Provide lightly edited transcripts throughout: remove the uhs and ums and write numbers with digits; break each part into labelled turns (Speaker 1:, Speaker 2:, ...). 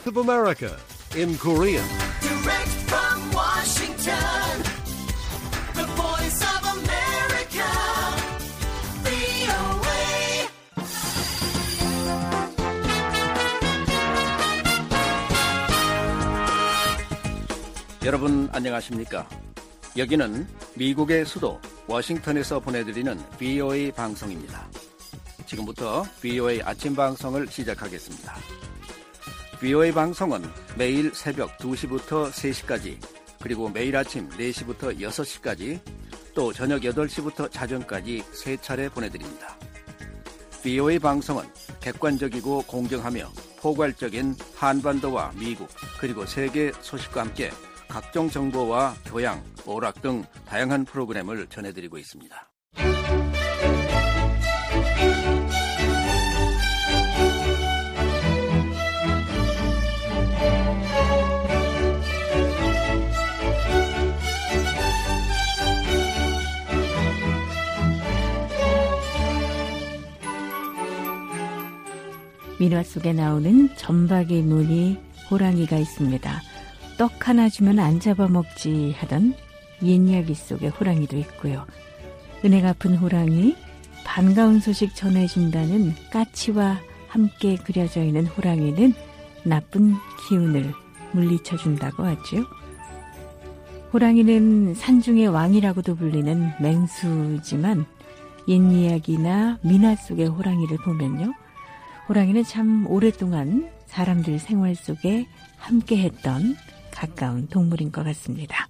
Speaker 1: of America in Korean.
Speaker 2: Direct from Washington, the voice of America, VOA.
Speaker 3: 여러분 안녕하십니까? 여기는 미국의 수도 워싱턴에서 보내드리는 VOA 방송입니다. 지금부터 VOA 아침 방송을 시작하겠습니다. VOA 방송은 매일 새벽 2시부터 3시까지, 그리고 매일 아침 4시부터 6시까지, 또 저녁 8시부터 자정까지 3차례 보내드립니다. VOA 방송은 객관적이고 공정하며 포괄적인 한반도와 미국, 그리고 세계 소식과 함께 각종 정보와 교양, 오락 등 다양한 프로그램을 전해드리고 있습니다.
Speaker 4: 민화 속에 나오는 점박이 무늬 호랑이가 있습니다. 떡 하나 주면 안 잡아먹지 하던 옛 이야기 속의 호랑이도 있고요. 은혜 갚은 호랑이, 반가운 소식 전해준다는 까치와 함께 그려져 있는 호랑이는 나쁜 기운을 물리쳐준다고 하죠. 호랑이는 산중의 왕이라고도 불리는 맹수지만 옛 이야기나 민화 속의 호랑이를 보면요, 호랑이는 참 오랫동안 사람들 생활 속에 함께했던 가까운 동물인 것 같습니다.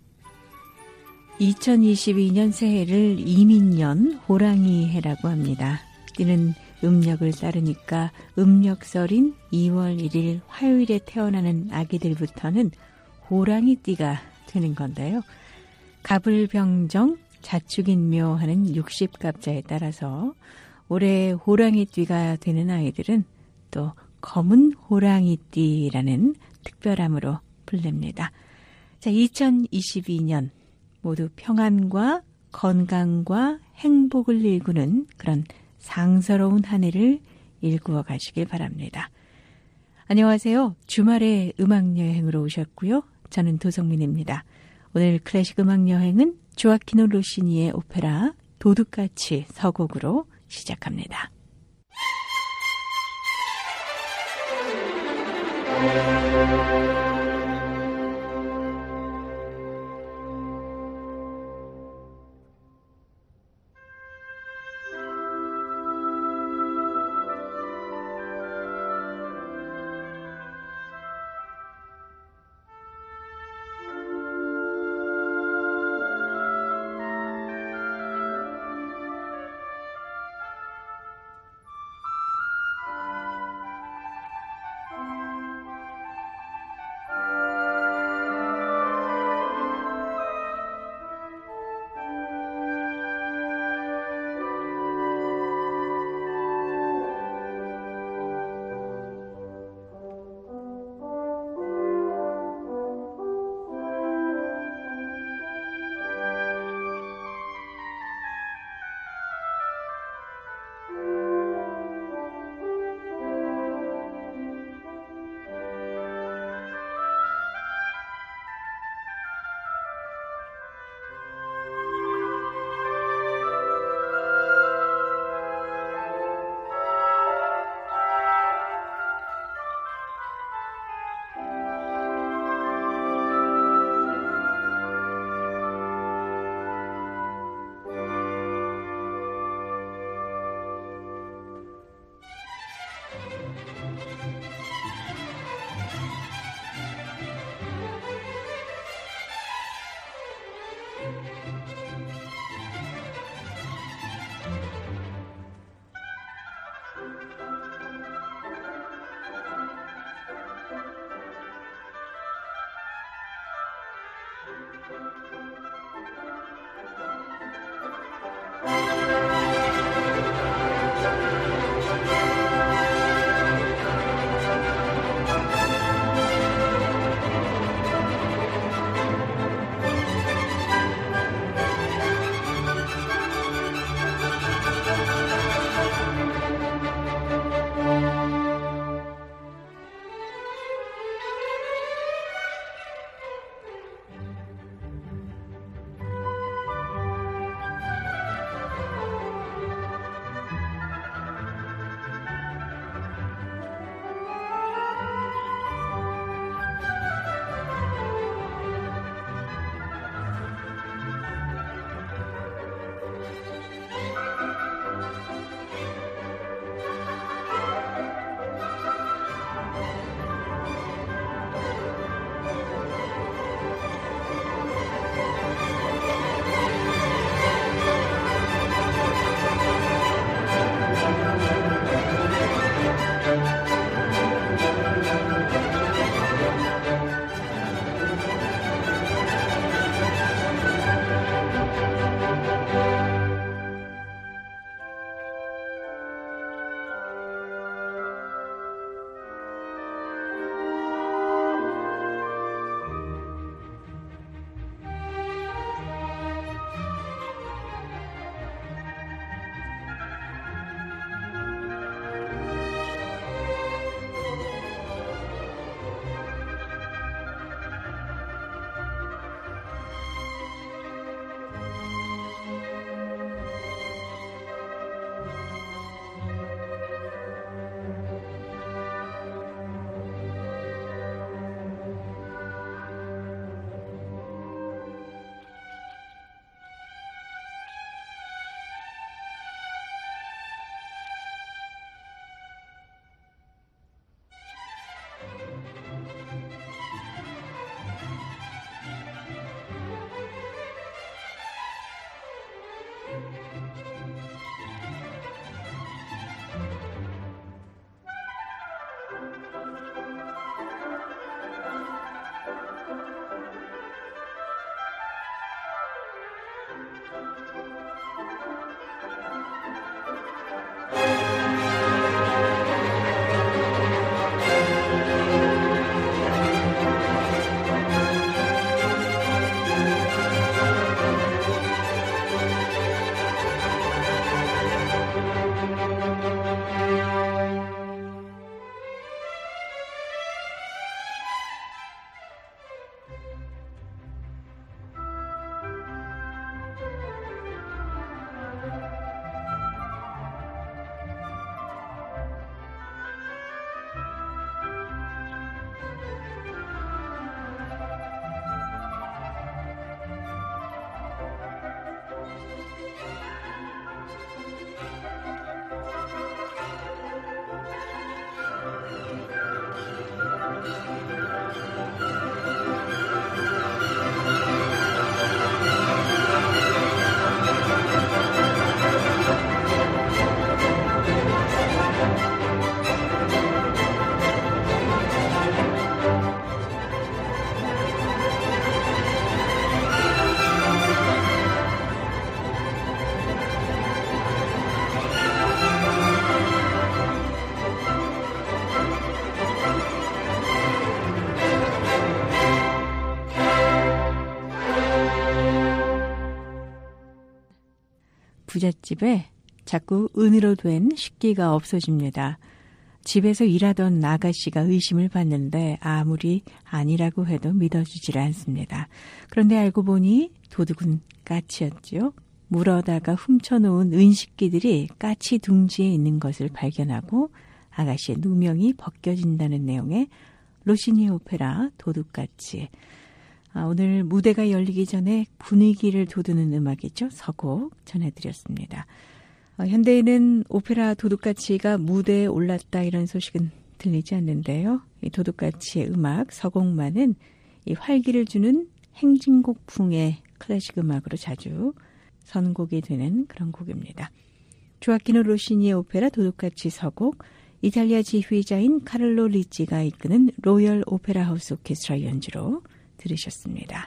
Speaker 4: 2022년 새해를 이민년 호랑이 해라고 합니다. 이는 음력을 따르니까 음력설인 2월 1일 화요일에 태어나는 아기들부터는 호랑이띠가 되는 건데요. 갑을병정, 자축인묘 하는 60갑자에 따라서 올해 호랑이띠가 되는 아이들은 또 검은 호랑이띠라는 특별함으로 불립니다. 자, 2022년 모두 평안과 건강과 행복을 일구는 그런 상서로운 한 해를 일구어 가시길 바랍니다. 안녕하세요. 주말에 음악여행으로 오셨고요. 저는 도성민입니다. 오늘 클래식 음악여행은 조아키노 로시니의 오페라 도둑같이 서곡으로 시작합니다. 부잣집에 자꾸 은으로 된 식기가 없어집니다. 집에서 일하던 아가씨가 의심을 받는데 아무리 아니라고 해도 믿어주질 않습니다. 그런데 알고 보니 도둑은 까치였죠. 물어다가 훔쳐놓은 은식기들이 까치 둥지에 있는 것을 발견하고 아가씨의 누명이 벗겨진다는 내용의 로시니의 오페라 도둑까치. 오늘 무대가 열리기 전에 분위기를 돋우는 음악이죠. 서곡 전해드렸습니다. 현대에는 오페라 도둑까치가 무대에 올랐다 이런 소식은 들리지 않는데요. 이 도둑까치의 음악 서곡만은 이 활기를 주는 행진곡풍의 클래식 음악으로 자주 선곡이 되는 그런 곡입니다. 조아키노 로시니의 오페라 도둑까치 서곡, 이탈리아 지휘자인 카를로 리치가 이끄는 로열 오페라 하우스 오케스트라 연주로 들으셨습니다.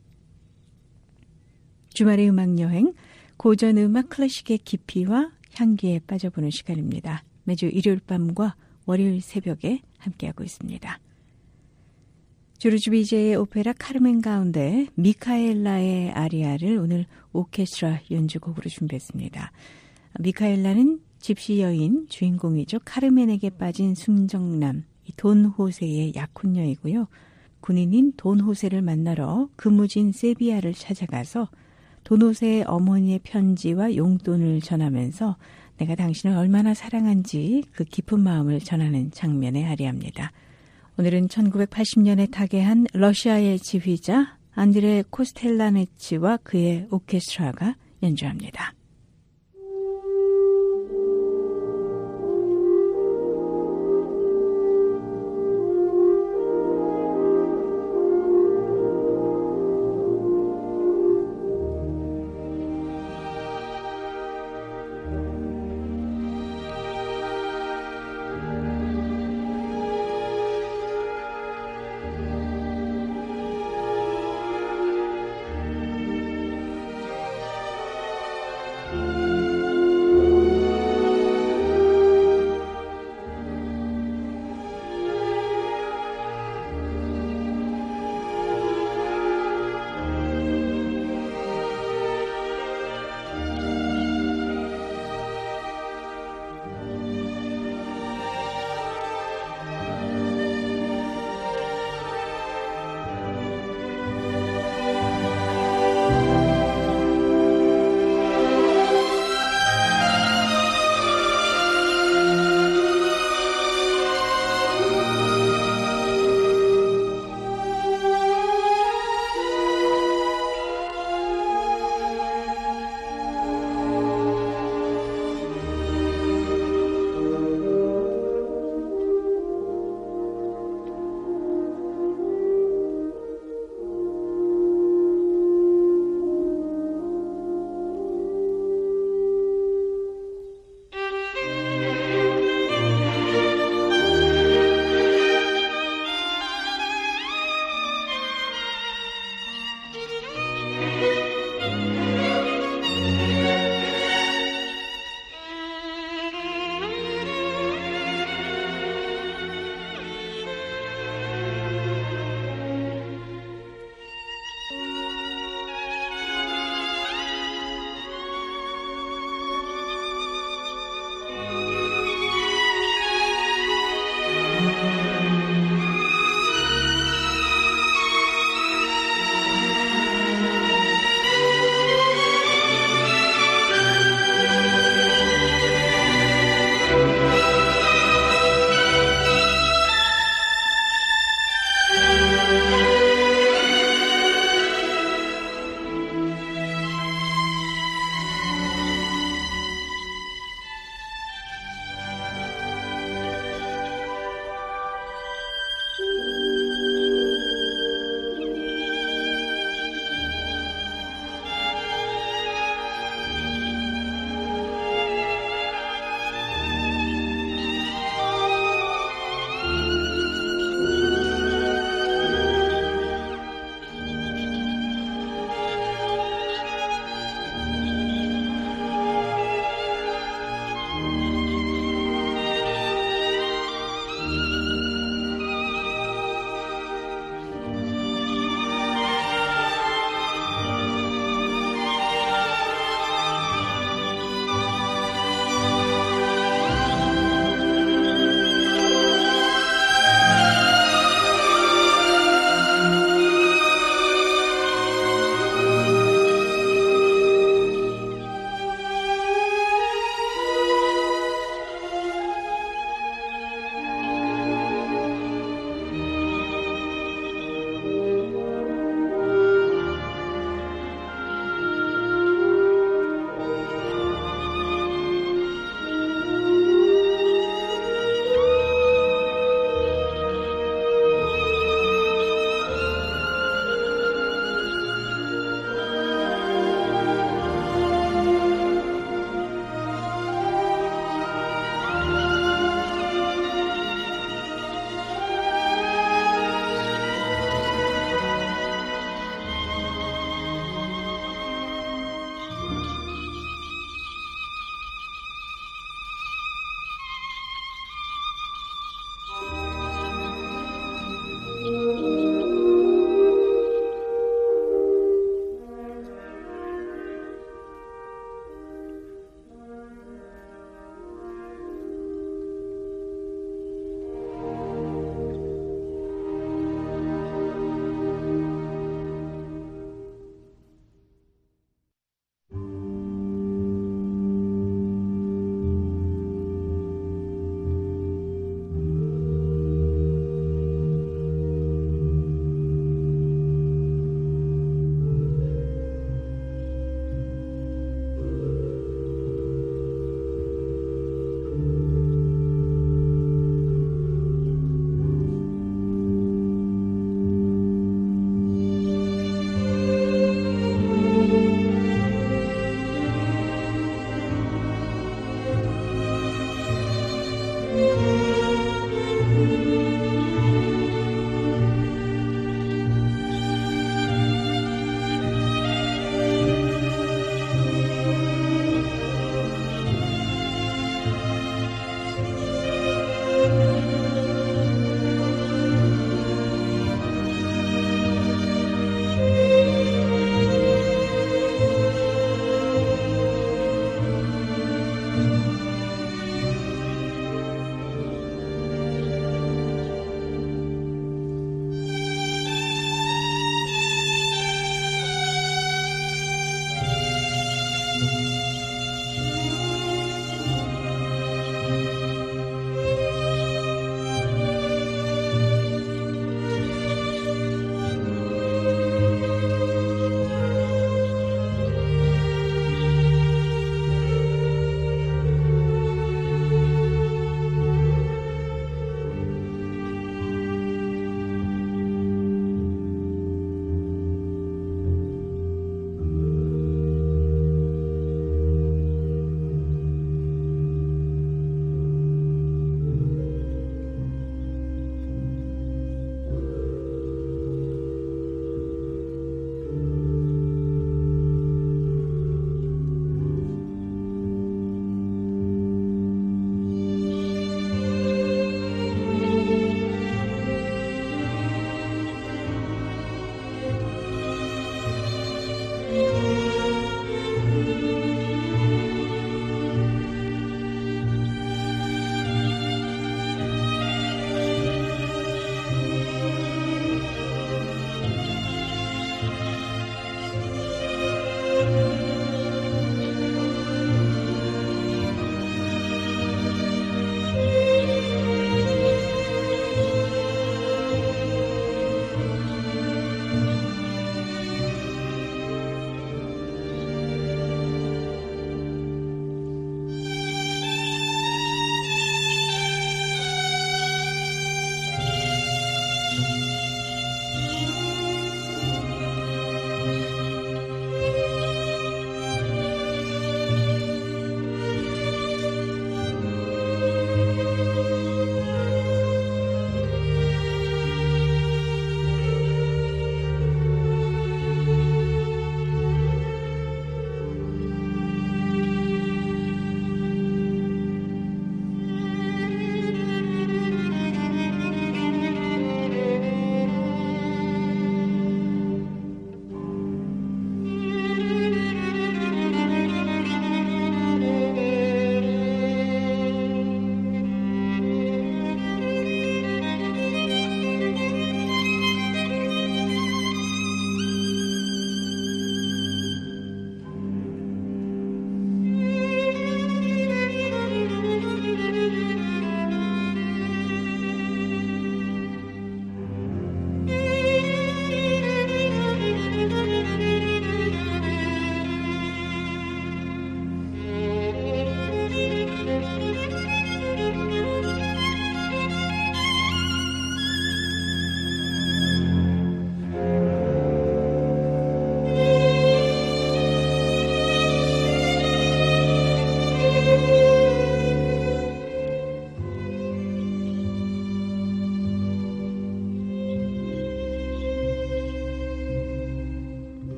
Speaker 4: 주말의 음악여행, 고전 음악 클래식의 깊이와 향기에 빠져보는 시간입니다. 매주 일요일 밤과 월요일 새벽에 함께하고 있습니다. 조르주 비제의 오페라 카르멘 가운데 미카엘라의 아리아를 오늘 오케스트라 연주곡으로 준비했습니다. 미카엘라는 집시 여인 주인공이죠. 카르멘에게 빠진 순정남 돈 호세의 약혼녀이고요. 군인인 돈 호세를 만나러 근무지인 세비야를 찾아가서 돈 호세의 어머니의 편지와 용돈을 전하면서 내가 당신을 얼마나 사랑한지 그 깊은 마음을 전하는 장면의 아리아입니다. 오늘은 1980년에 타계한 러시아의 지휘자 안드레 코스텔라네치와 그의 오케스트라가 연주합니다.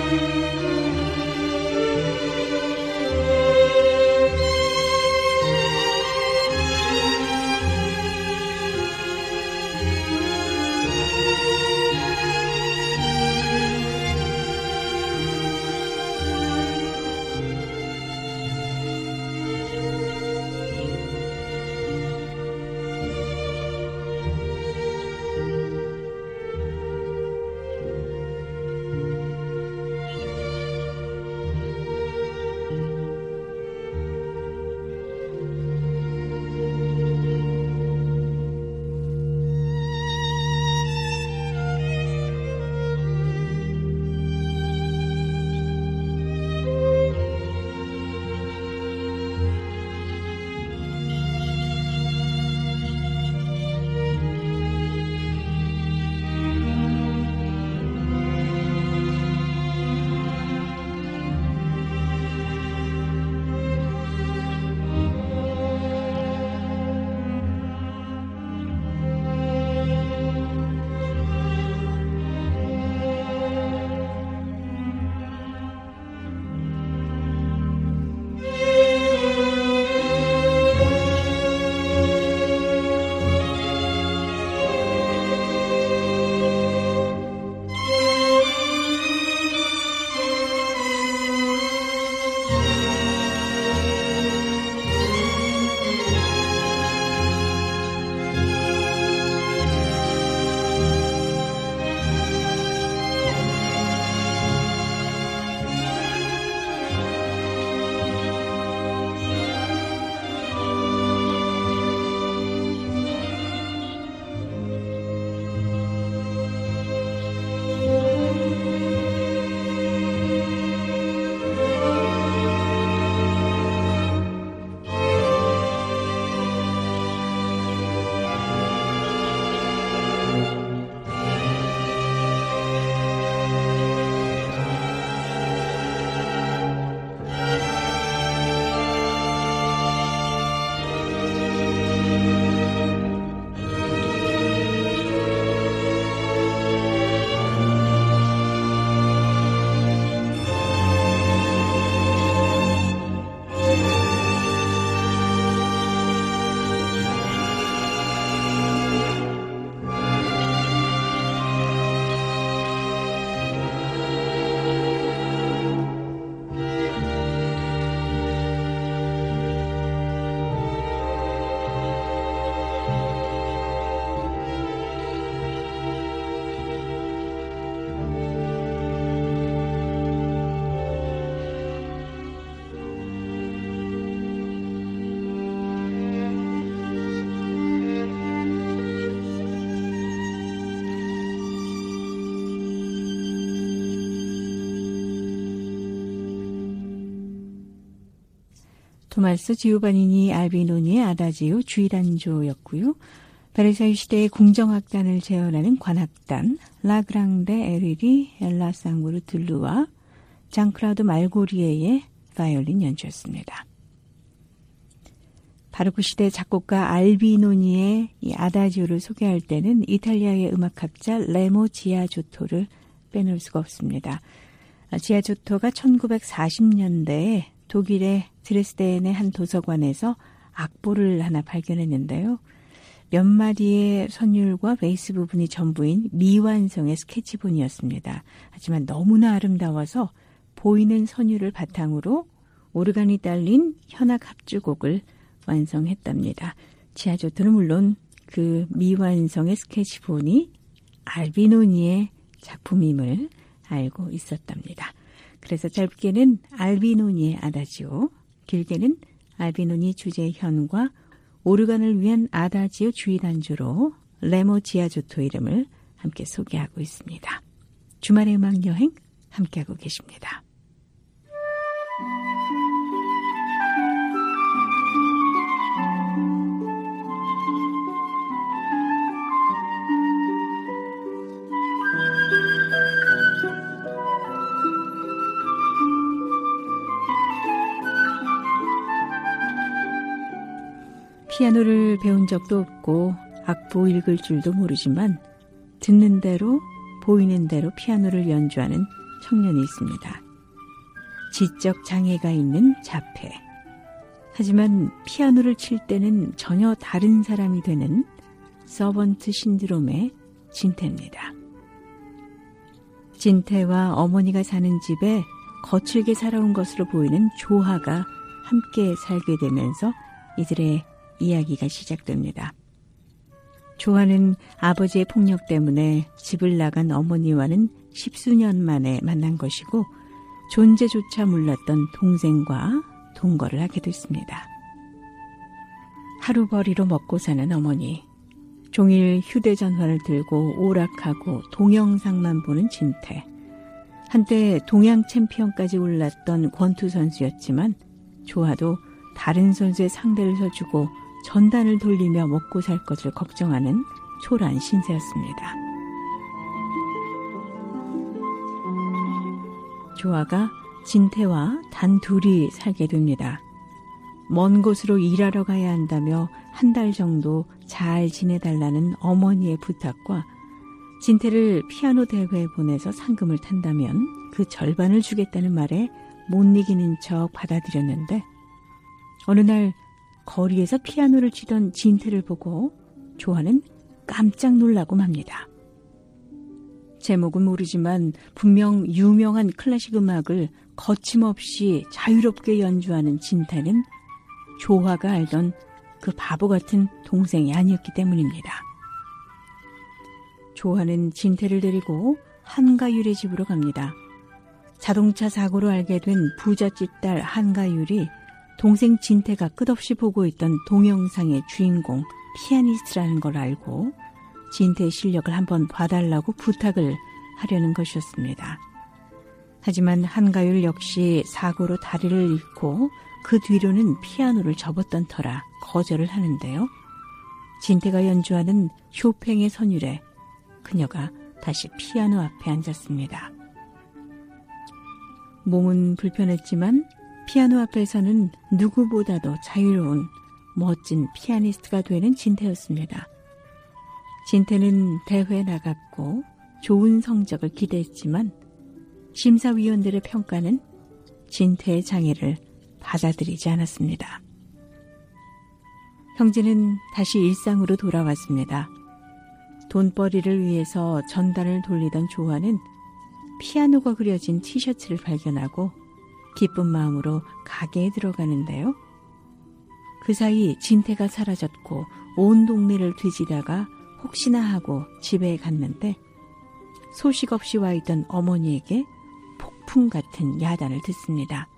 Speaker 4: 토마스 지오바니니 알비노니의 아다지오 주의단조였고요. 베르사유 시대의 궁정악단을 재현하는 관악단 라그랑데 에르리 엘라 쌍무르 들루와 장클라우드 말고리에의 바이올린 연주였습니다. 바로크 시대 작곡가 알비노니의 이 아다지오를 소개할 때는 이탈리아의 음악학자 레모 지아조토를 빼놓을 수가 없습니다. 지아조토가 1940년대에 독일의 드레스덴의 한 도서관에서 악보를 하나 발견했는데요. 몇 마디의 선율과 베이스 부분이 전부인 미완성의 스케치본이었습니다. 하지만 너무나 아름다워서 보이는 선율을 바탕으로 오르간이 딸린 현악 합주곡을 완성했답니다. 지아조토는 물론 그 미완성의 스케치본이 알비노니의 작품임을 알고 있었답니다. 그래서 짧게는 알비노니의 아다지오, 길게는 알비노니 주제현과 오르간을 위한 아다지오 주의단조로 레모 지아조토 이름을 함께 소개하고 있습니다. 주말의 음악여행 함께하고 계십니다. 피아노를 배운 적도 없고 악보 읽을 줄도 모르지만 듣는 대로 보이는 대로 피아노를 연주하는 청년이 있습니다. 지적 장애가 있는 자폐. 하지만 피아노를 칠 때는 전혀 다른 사람이 되는 서번트 신드롬의 진태입니다. 진태와 어머니가 사는 집에 거칠게 살아온 것으로 보이는 조하가 함께 살게 되면서 이들의 이야기가 시작됩니다. 조하는 아버지의 폭력 때문에 집을 나간 어머니와는 10수년 만에 만난 것이고 존재조차 몰랐던 동생과 동거를 하게 됐습니다. 하루벌이로 먹고 사는 어머니, 종일 휴대전화를 들고 오락하고 동영상만 보는 진태. 한때 동양 챔피언까지 올랐던 권투 선수였지만 조하도 다른 선수의 상대를 서주고 전단을 돌리며 먹고 살 것을 걱정하는 초라한 신세였습니다. 조하가 진태와 단 둘이 살게 됩니다. 먼 곳으로 일하러 가야 한다며 한 달 정도 잘 지내달라는 어머니의 부탁과 진태를 피아노 대회에 보내서 상금을 탄다면 그 절반을 주겠다는 말에 못 이기는 척 받아들였는데 어느 날 거리에서 피아노를 치던 진태를 보고 조하는 깜짝 놀라고 맙니다. 제목은 모르지만 분명 유명한 클래식 음악을 거침없이 자유롭게 연주하는 진태는 조하가 알던 그 바보 같은 동생이 아니었기 때문입니다. 조하는 진태를 데리고 한가율의 집으로 갑니다. 자동차 사고로 알게 된 부잣집 딸 한가율이 동생 진태가 끝없이 보고 있던 동영상의 주인공 피아니스트라는 걸 알고 진태의 실력을 한번 봐달라고 부탁을 하려는 것이었습니다. 하지만 한가율 역시 사고로 다리를 잃고 그 뒤로는 피아노를 접었던 터라 거절을 하는데요. 진태가 연주하는 쇼팽의 선율에 그녀가 다시 피아노 앞에 앉았습니다. 몸은 불편했지만 피아노 앞에서는 누구보다도 자유로운 멋진 피아니스트가 되는 진태였습니다. 진태는 대회에 나갔고 좋은 성적을 기대했지만 심사위원들의 평가는 진태의 장애를 받아들이지 않았습니다. 형제는 다시 일상으로 돌아왔습니다. 돈벌이를 위해서 전단을 돌리던 조하는 피아노가 그려진 티셔츠를 발견하고 기쁜 마음으로 가게에 들어가는데요. 그 사이 진태가 사라졌고 온 동네를 뒤지다가 혹시나 하고 집에 갔는데 소식 없이 와 있던 어머니에게 폭풍 같은 야단을 듣습니다.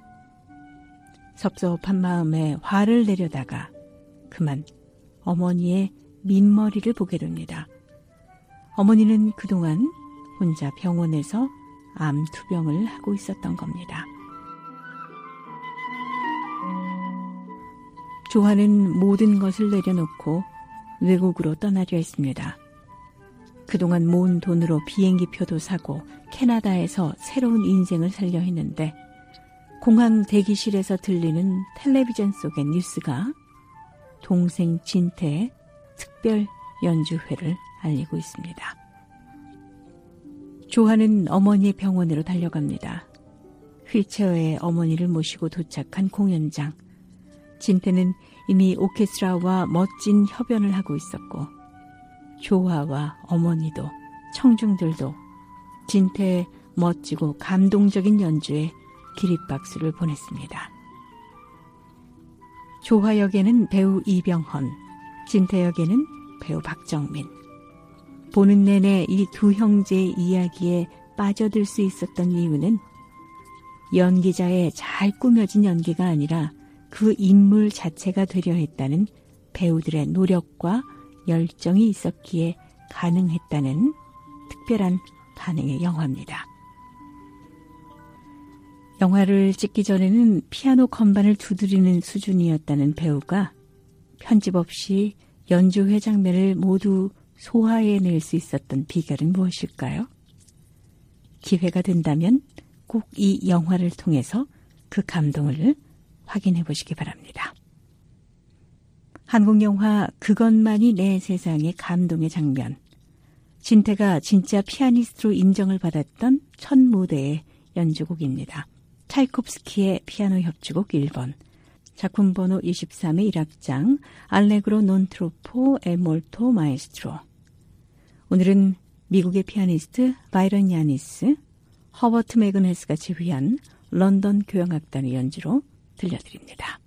Speaker 4: 섭섭한 마음에 화를 내려다가 그만 어머니의 민머리를 보게 됩니다. 어머니는 그동안 혼자 병원에서 암 투병을 하고 있었던 겁니다. 조하는 모든 것을 내려놓고 외국으로 떠나려 했습니다. 그동안 모은 돈으로 비행기표도 사고 캐나다에서 새로운 인생을 살려 했는데 공항 대기실에서 들리는 텔레비전 속의 뉴스가 동생 진태의 특별 연주회를 알리고 있습니다. 조하는 어머니의 병원으로 달려갑니다. 휠체어에 어머니를 모시고 도착한 공연장. 진태는 이미 오케스트라와 멋진 협연을 하고 있었고 조하와 어머니도 청중들도 진태의 멋지고 감동적인 연주에 기립박수를 보냈습니다. 조하 역에는 배우 이병헌, 진태 역에는 배우 박정민. 보는 내내 이 두 형제의 이야기에 빠져들 수 있었던 이유는 연기자의 잘 꾸며진 연기가 아니라 그 인물 자체가 되려 했다는 배우들의 노력과 열정이 있었기에 가능했다는 특별한 반응의 영화입니다. 영화를 찍기 전에는 피아노 건반을 두드리는 수준이었다는 배우가 편집 없이 연주회 장면을 모두 소화해낼 수 있었던 비결은 무엇일까요? 기회가 된다면 꼭 이 영화를 통해서 그 감동을 확인해 보시기 바랍니다. 한국 영화 그것만이 내 세상의 감동의 장면. 진태가 진짜 피아니스트로 인정을 받았던 첫 무대의 연주곡입니다. 차이콥스키의 피아노 협주곡 1번, 작품 번호 23의 1악장 알레그로 non troppo e molto maestro. 오늘은 미국의 피아니스트 바이런 야니스, 허버트 매그네스가 지휘한 런던 교향악단의 연주로 들려드립니다.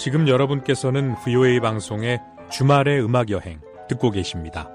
Speaker 5: 지금 여러분께서는 VOA 방송의 주말의 음악 여행 듣고 계십니다.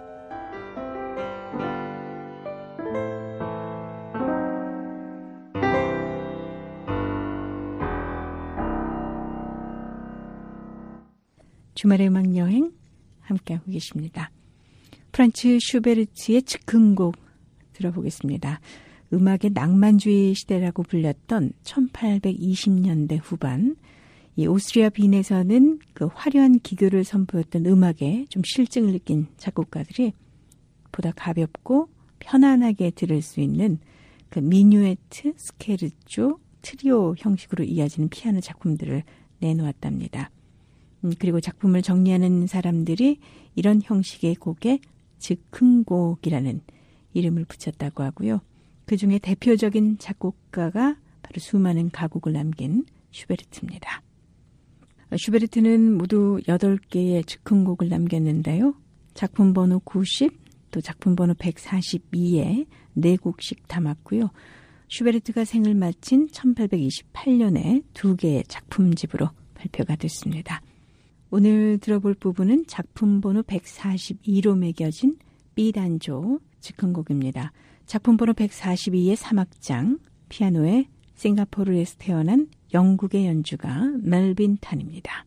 Speaker 4: 주말의 음악 여행 함께하고 계십니다. 프란츠 슈베르트의 즉흥곡 들어보겠습니다. 음악의 낭만주의 시대라고 불렸던 1820년대 후반, 이 오스트리아 빈에서는 그 화려한 기교를 선보였던 음악에 좀 실증을 느낀 작곡가들이 보다 가볍고 편안하게 들을 수 있는 그 미뉴에트, 스케르초, 트리오 형식으로 이어지는 피아노 작품들을 내놓았답니다. 그리고 작품을 정리하는 사람들이 이런 형식의 곡에 즉흥곡이라는 이름을 붙였다고 하고요. 그중에 대표적인 작곡가가 바로 수많은 가곡을 남긴 슈베르트입니다. 슈베르트는 모두 8개의 즉흥곡을 남겼는데요. 작품 번호 90, 또 작품 번호 142에 4곡씩 담았고요. 슈베르트가 생을 마친 1828년에 2개의 작품집으로 발표가 됐습니다. 오늘 들어볼 부분은 작품 번호 142로 매겨진 B단조 즉흥곡입니다. 작품 번호 142의 3악장, 피아노에 싱가포르에서 태어난 영국의 연주가 멜빈 탄입니다.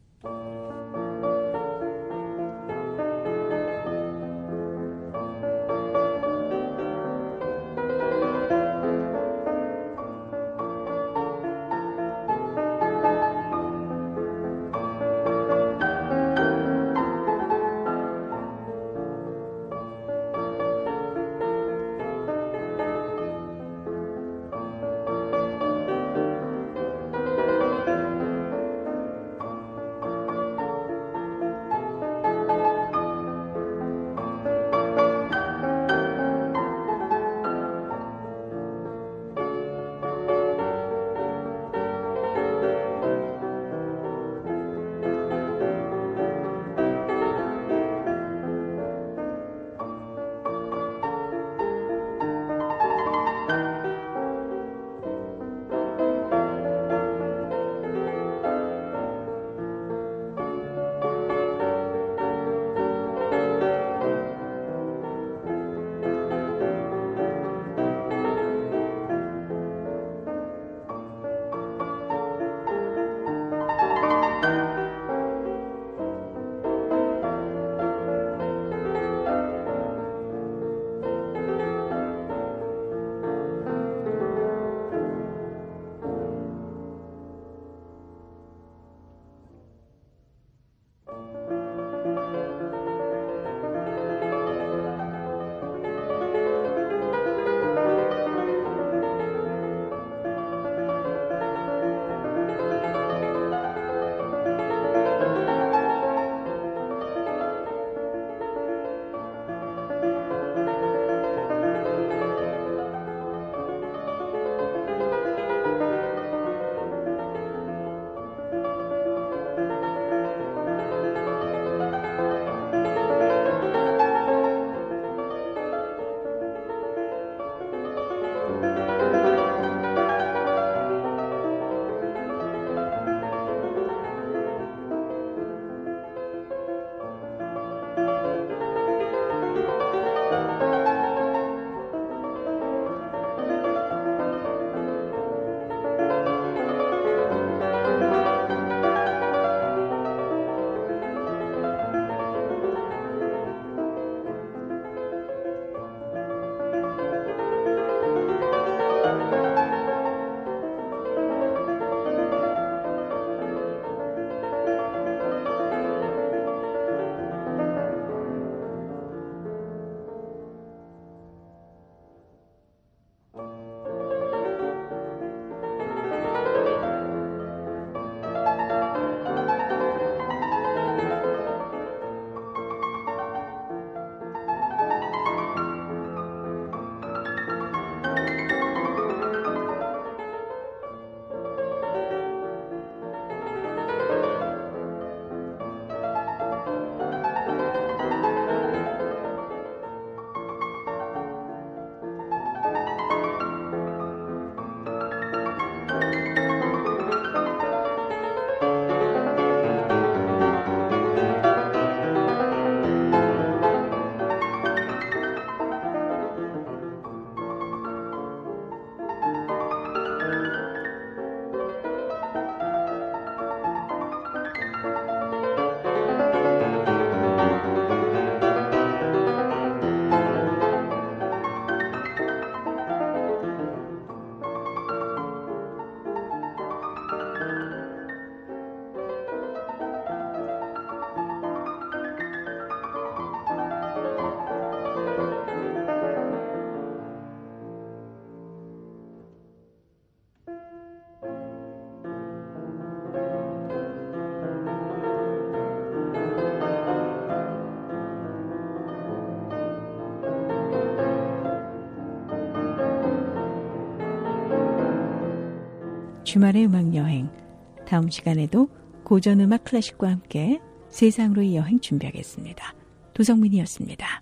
Speaker 4: 주말의 음악여행. 다음 시간에도 고전음악 클래식과 함께 세상으로의 여행 준비하겠습니다. 도성민이었습니다.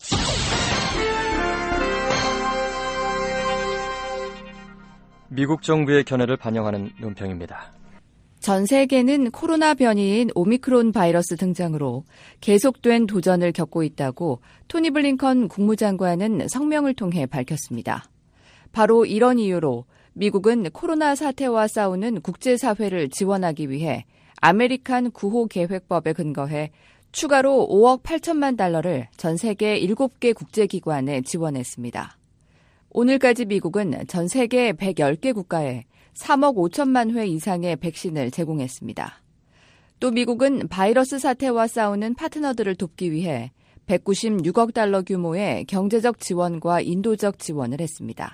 Speaker 6: 미국 정부의 견해를 반영하는 논평입니다.
Speaker 7: 전 세계는 코로나 변이인 오미크론 바이러스 등장으로 계속된 도전을 겪고 있다고 토니 블링컨 국무장관은 성명을 통해 밝혔습니다. 바로 이런 이유로 미국은 코로나 사태와 싸우는 국제사회를 지원하기 위해 아메리칸 구호 계획법에 근거해 추가로 5억 8천만 달러를 전 세계 7개 국제기관에 지원했습니다. 오늘까지 미국은 전 세계 110개 국가에 3억 5천만 회 이상의 백신을 제공했습니다. 또 미국은 바이러스 사태와 싸우는 파트너들을 돕기 위해 196억 달러 규모의 경제적 지원과 인도적 지원을 했습니다.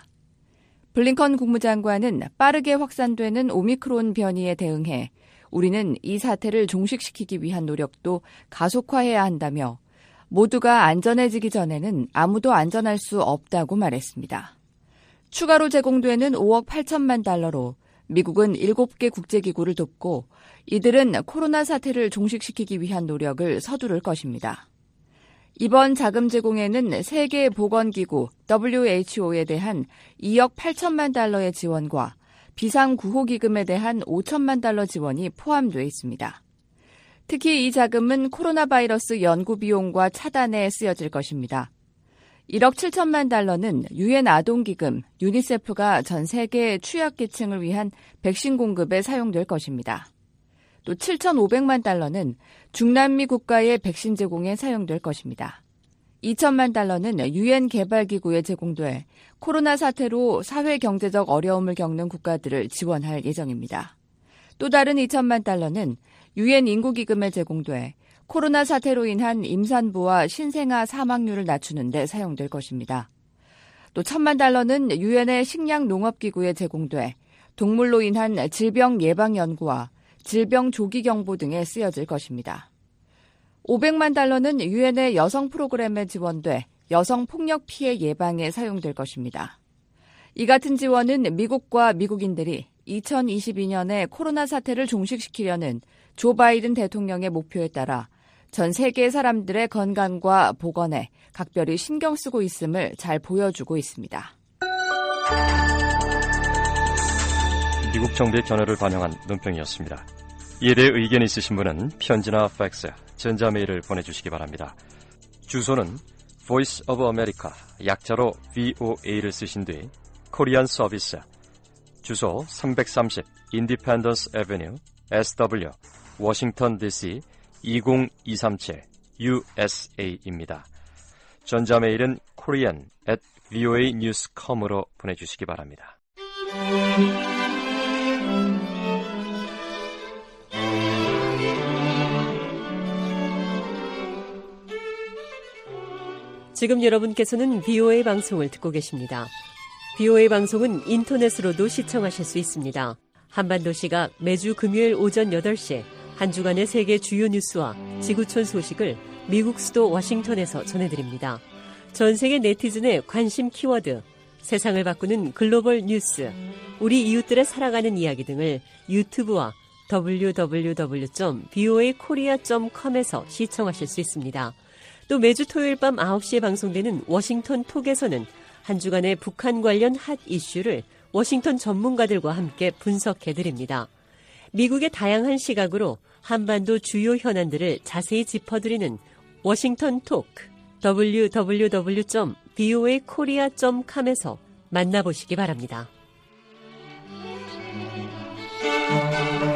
Speaker 7: 블링컨 국무장관은 빠르게 확산되는 오미크론 변이에 대응해 우리는 이 사태를 종식시키기 위한 노력도 가속화해야 한다며 모두가 안전해지기 전에는 아무도 안전할 수 없다고 말했습니다. 추가로 제공되는 5억 8천만 달러로 미국은 7개 국제기구를 돕고 이들은 코로나 사태를 종식시키기 위한 노력을 서두를 것입니다. 이번 자금 제공에는 세계보건기구 WHO에 대한 2억 8천만 달러의 지원과 비상구호기금에 대한 5천만 달러 지원이 포함되어 있습니다. 특히 이 자금은 코로나 바이러스 연구 비용과 차단에 쓰여질 것입니다. 1억 7천만 달러는 유엔 아동기금 유니세프가 전 세계 취약계층을 위한 백신 공급에 사용될 것입니다. 또 7,500만 달러는 중남미 국가의 백신 제공에 사용될 것입니다. 2천만 달러는 유엔 개발기구에 제공돼 코로나 사태로 사회 경제적 어려움을 겪는 국가들을 지원할 예정입니다. 또 다른 2천만 달러는 유엔 인구기금에 제공돼 코로나 사태로 인한 임산부와 신생아 사망률을 낮추는 데 사용될 것입니다. 또 1,000만 달러는 유엔의 식량농업기구에 제공돼 동물로 인한 질병 예방 연구와 질병 조기 경보 등에 쓰여질 것입니다. 500만 달러는 유엔의 여성 프로그램에 지원돼 여성 폭력 피해 예방에 사용될 것입니다. 이 같은 지원은 미국과 미국인들이 2022년에 코로나 사태를 종식시키려는 조 바이든 대통령의 목표에 따라 전 세계 사람들의 건강과 보건에 각별히 신경 쓰고 있음을 잘 보여주고 있습니다.
Speaker 6: 미국 정부의 견해를 반영한 논평이었습니다. 이에 대해 의견 있으신 분은 편지나 팩스, 전자메일을 보내주시기 바랍니다. 주소는 Voice of America, 약자로 VOA를 쓰신 뒤 코리안 서비스, 주소 330 Independence Avenue, SW, 워싱턴 DC 20237 USA입니다. 전자메일은 korean@voanews.com으로 보내주시기 바랍니다.
Speaker 8: 지금 여러분께서는 BOA 방송을 듣고 계십니다. BOA 방송은 인터넷으로도 시청하실 수 있습니다. 한반도 시각 매주 금요일 오전 8시 한 주간의 세계 주요 뉴스와 지구촌 소식을 미국 수도 워싱턴에서 전해드립니다. 전 세계 네티즌의 관심 키워드, 세상을 바꾸는 글로벌 뉴스, 우리 이웃들의 살아가는 이야기 등을 유튜브와 www.voakorea.com에서 시청하실 수 있습니다. 또 매주 토요일 밤 9시에 방송되는 워싱턴 톡에서는 한 주간의 북한 관련 핫 이슈를 워싱턴 전문가들과 함께 분석해드립니다. 미국의 다양한 시각으로 한반도 주요 현안들을 자세히 짚어드리는 워싱턴 톡, www.voakorea.com에서 만나보시기 바랍니다.